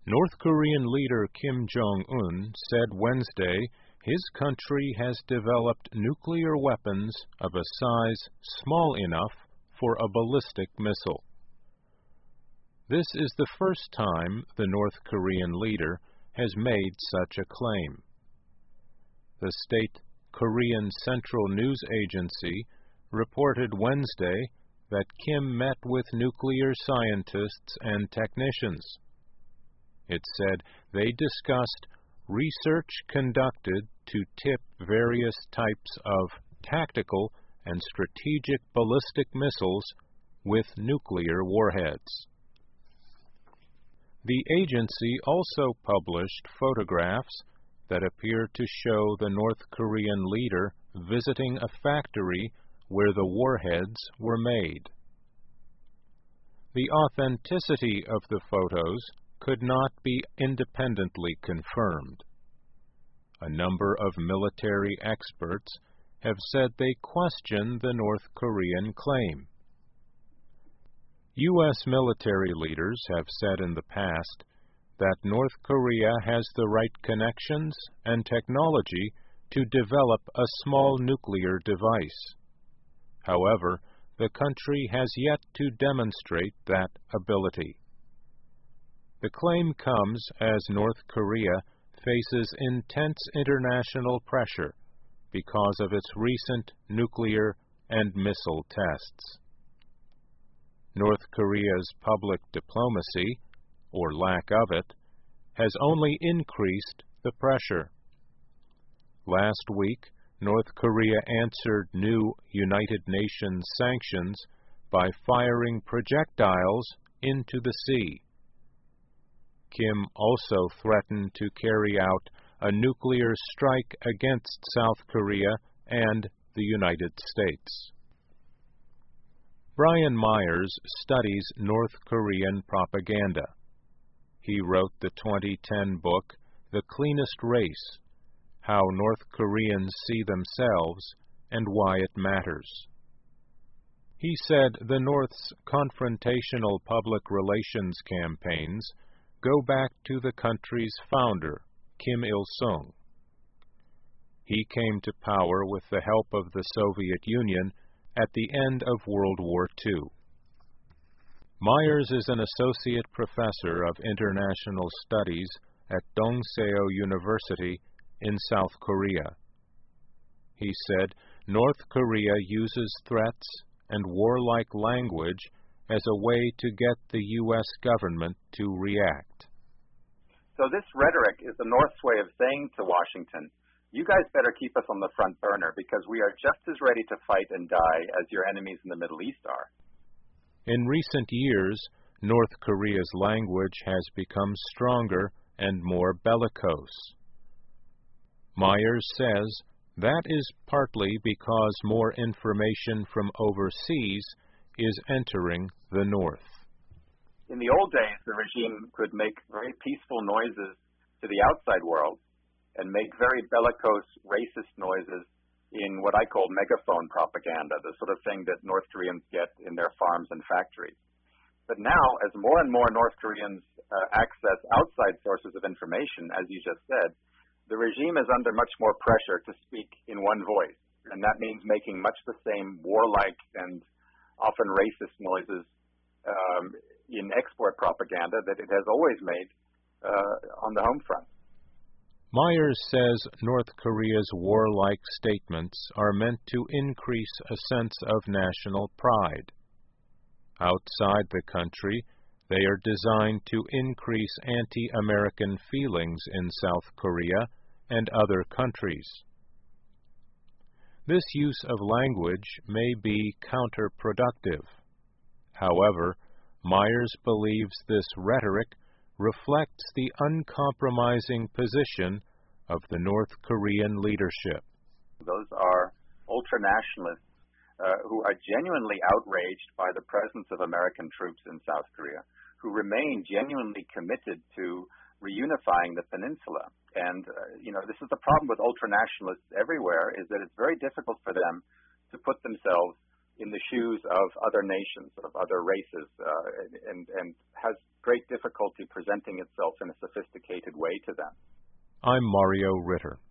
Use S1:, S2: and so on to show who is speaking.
S1: North Korean leader Kim Jong-un said Wednesday his country has developed nuclear weapons of a size small enough for a ballistic missile. This is the first time the North Korean leader has made such a claim. The state Korean Central News Agency reported Wednesday that Kim met with nuclear scientists and technicians. It said they discussed research conducted to tip various types of tactical and strategic ballistic missiles with nuclear warheads. The agency also published photographs that appear to show the North Korean leader visiting a factory where the warheads were made. The authenticity of the photos could not be independently confirmed. A number of military experts have said they question the North Korean claim. U.S. military leaders have said in the past that North Korea has the right connections and technology to develop a small nuclear device. However, the country has yet to demonstrate that ability. The claim comes as North Korea faces intense international pressure because of its recent nuclear and missile tests. North Korea's public diplomacy, or lack of it, has only increased the pressure. Last week, North Korea answered new United Nations sanctions by firing projectiles into the sea. Kim also threatened to carry out a nuclear strike against South Korea and the United States. Brian Myers studies North Korean propaganda. He wrote the 2010 book, The Cleanest Race: How North Koreans See Themselves and Why It Matters. He said the North's confrontational public relations campaigns go back to the country's founder, Kim Il-sung. He came to power with the help of the Soviet Union at the end of World War II. Myers is an associate professor of international studies at Dongseo University in South Korea. He said North Korea uses threats and warlike language as a way to get the U.S. government to react.
S2: So this rhetoric is the North's way of saying to Washington, you guys better keep us on the front burner because we are just as ready to fight and die as your enemies in the Middle East are.
S1: In recent years, North Korea's language has become stronger and more bellicose. Myers says that is partly because more information from overseas is entering the North.
S2: In the old days, the regime could make very peaceful noises to the outside world and make very bellicose, racist noises in what I call megaphone propaganda, the sort of thing that North Koreans get in their farms and factories. But now, as more and more North Koreans access outside sources of information, as you just said, the regime is under much more pressure to speak in one voice. And that means making much the same warlike and often racist noises in export propaganda that it has always made on the home front.
S1: Myers says North Korea's warlike statements are meant to increase a sense of national pride. Outside the country, they are designed to increase anti-American feelings in South Korea and other countries. This use of language may be counterproductive. However, Myers believes this rhetoric reflects the uncompromising position of the North Korean leadership.
S2: Those are ultranationalists who are genuinely outraged by the presence of American troops in South Korea, who remain genuinely committed to reunifying the peninsula. And, this is the problem with ultranationalists everywhere, is that it's very difficult for them to put themselves in the shoes of other nations, of other races, and has great difficulty presenting itself in a sophisticated way to them.
S1: I'm Mario Ritter.